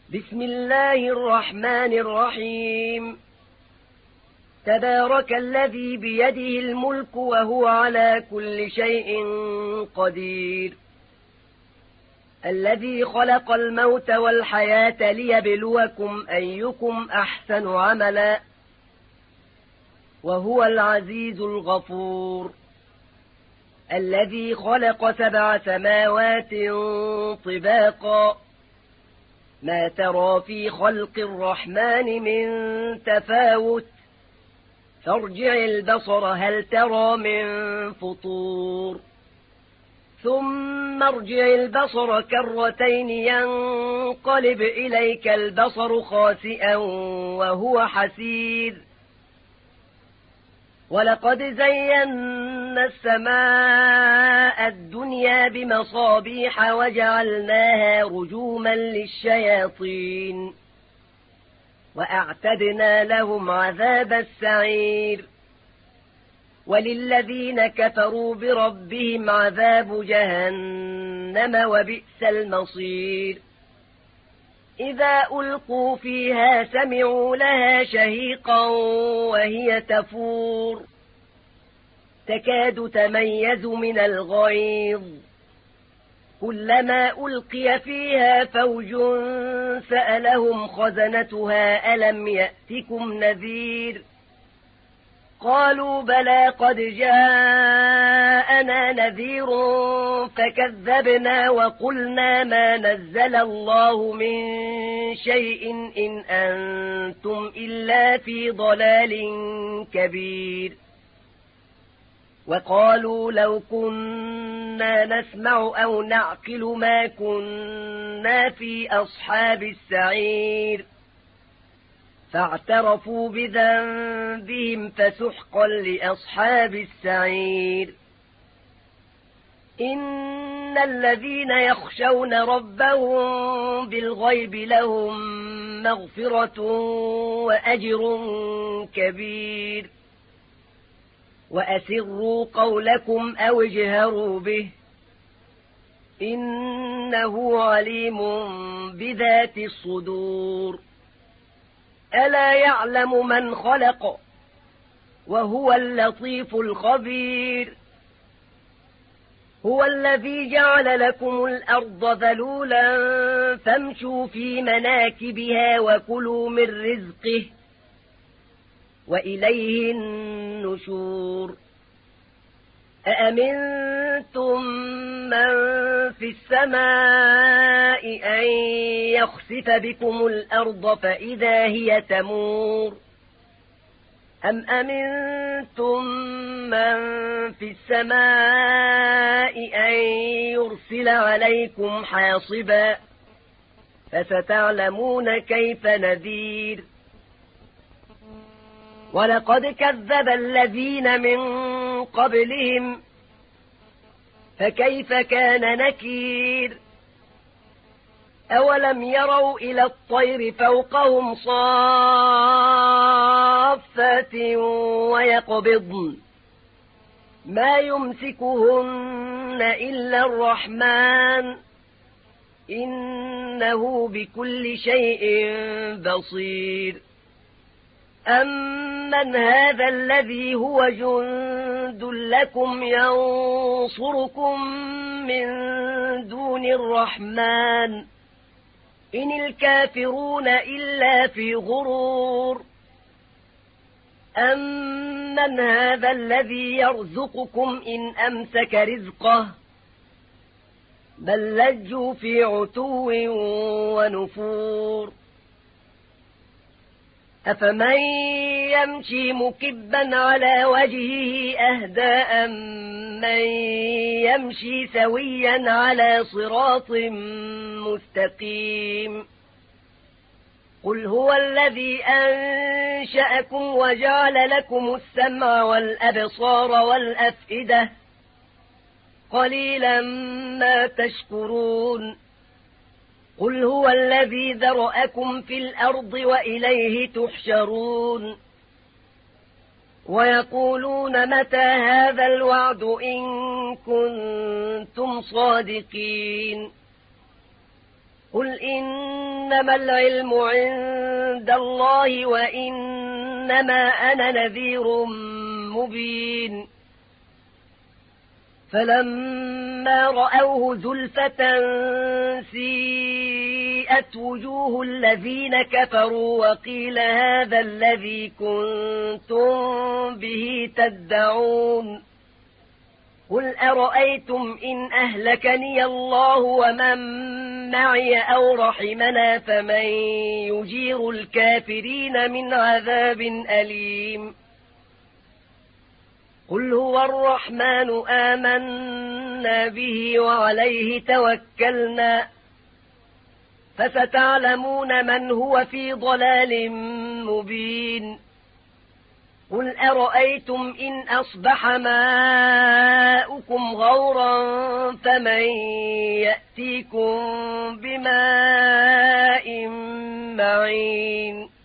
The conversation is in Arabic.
بسم الله الرحمن الرحيم. تبارك الذي بيده الملك وهو على كل شيء قدير، الذي خلق الموت والحياة ليبلوكم أيكم أحسن عملا، وهو العزيز الغفور، الذي خلق 7 سماوات طباقا، ما ترى في خلق الرحمن من تفاوت، فارجع البصر هل ترى من فطور، ثم ارجع البصر كرتين ينقلب إليك البصر خاسئا وهو حسير. ولقد زينا السماء الدنيا بمصابيح وجعلناها رجوما للشياطين، وأعتدنا لهم عذاب السعير. وللذين كفروا بربهم عذاب جهنم وبئس المصير. إذا ألقوا فيها سمعوا لها شهيقا وهي تفور، تكاد تميز من الغيظ، كلما ألقي فيها فوج سألهم خزنتها ألم يأتكم نذير؟ قالوا بلى قد جاءنا نذير فكذبنا وقلنا ما نزل الله من شيء إن أنتم إلا في ضلال كبير. وقالوا لو كنا نسمع أو نعقل ما كنا في أصحاب السعير، فاعترفوا بذنبهم فسحقا لأصحاب السعير. إن الذين يخشون ربهم بالغيب لهم مغفرة وأجر كبير. وأسروا قولكم أو اجهروا به، إنه عليم بذات الصدور. ألا يعلم من خلق وهو اللطيف الخبير. هو الذي جعل لكم الأرض ذلولا فامشوا في مناكبها وكلوا من رزقه وإليه النشور. أأمنتم من في السماء أن يخسف بكم الأرض فإذا هي تمور، أم أمنتم من في السماء أن يرسل عليكم حاصبا، فستعلمون كيف نذير. ولقد كذب الذين من قبلهم فكيف كان نكير. أولم يروا إلى الطير فوقهم صافات ويقبضن ما يمسكهن إلا الرحمن، إنه بكل شيء بصير. أمن هذا الذي هو جند لكم ينصركم من دون الرحمن، إن الكافرون إلا في غرور. أمن هذا الذي يرزقكم إن أمسك رزقه، بل لجوا في عتو ونفور. أفمن يمشي مكبا على وجهه أهدى من يمشي سويا على صراط مستقيم؟ قل هو الذي أنشأكم وجعل لكم السمع والأبصار والأفئدة، قليلا ما تشكرون. قل هو الذي ذرأكم في الأرض وإليه تحشرون. ويقولون متى هذا الوعد إن كنتم صادقين؟ قل إن إنما العلم عند الله وإنما أنا نذير مبين فلما رأوه زلفة سيئت وجوه الذين كفروا وقيل هذا الذي كنتم به تدعون قل أرأيتم إن أهلكني الله ومن معي أو رحمنا فمن يجير الكافرين من عذاب أليم قل هو الرحمن آمنا به وعليه توكلنا فستعلمون من هو في ضلال مبين قل أرأيتم إن أصبح ماؤكم غورا فمن يأتيكم بماء معين